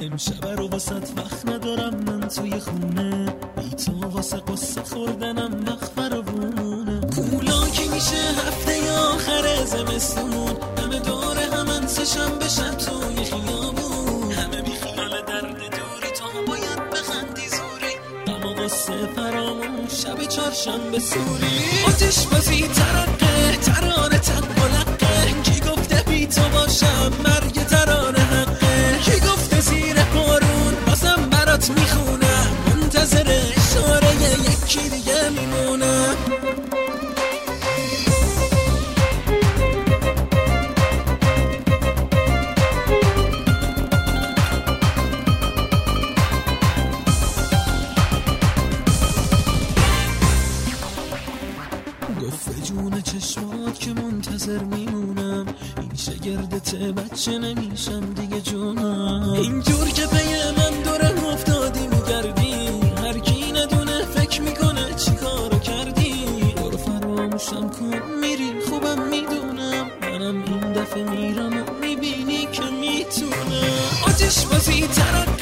امشب رو واسط وقت ندارم من توی خونه، بی تو واسه قصه خوردنم وقت فراوونه. کولا که میشه هفته آخر زمستون، همه دور همن سشم بشن توی خیابون، همه بی خیال درد دوری، تو باید بخندی زوری، اما قصه فرامون شب چهارشنبه سوری. آتش بازی ترقه ترانه تقلقه، کی گفته بی تو باشم مرگ ترانه حقه، کی گفته زیر بارون بازم برات میخونم، منتظر اشاره یکی دیگه میمونم. گفت جون چشمات که منتظر میمونم، این شگردت بچه نمیشم دیگه جونم. اینجور که پی من دورم افتادی میگردی، هر کی ندونه فکر میکنه چی کارو کردی. برو فراموشم کن میری خوبم میدونم، منم این دفعه میرم و میبینی که میتونم. آتش بازی ترقه